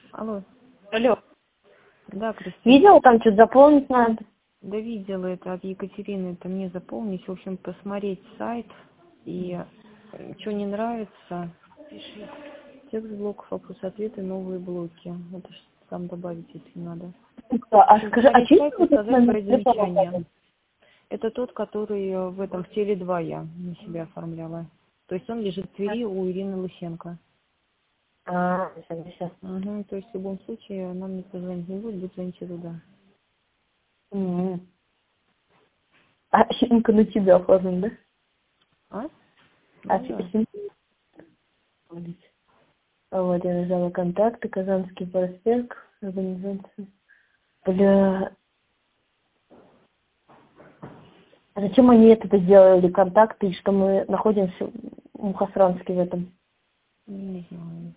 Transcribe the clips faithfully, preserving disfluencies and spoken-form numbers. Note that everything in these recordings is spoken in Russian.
Алло. Алло. Да, Кристина. Видела, там что-то заполнить надо? Да, видела это от Екатерины, это мне заполнить, в общем, посмотреть сайт, и что не нравится, пиши. Текст блоков, вопросы-ответы, новые блоки. Это ж там добавить, если надо. В А общем, скажи, а посмотреть чей сайт и вот этот сказать номер свои телефона замечания. указан? Это тот, который э, в этом, в теле два я на себя оформляла. То есть он лежит в Твери у Ирины Лысенко. А, все, все. Угу, то есть в любом случае нам никто звонить не будет, будет звонить туда. М. А симка на тебя оформлен, да? А? А Ну си- да. симка... А вот я нажала контакты, Казанский проспект, организация. Бля, а зачем они это сделали, контакты, и что мы находимся в Мухосранске в этом? Не знаю.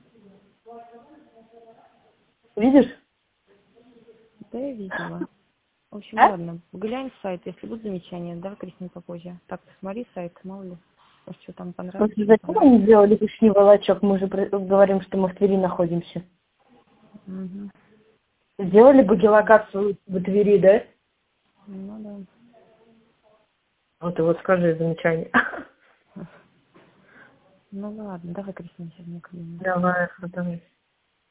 Видишь? Да, я видела. В общем, А? ладно, глянь сайт, если будут замечания, давай, Кристина, попозже. Так, посмотри сайт, мало ли, может, что там понравится, Просто не зачем понравится. они сделали лишний волочок? Мы же про- говорим, что мы в Твери находимся. Угу. Сделали бы геолокацию в Твери, да? Ну да. Вот и вот скажи замечание. Ну ладно, давай, Кристина, сейчас мне клиент. Давай, давай.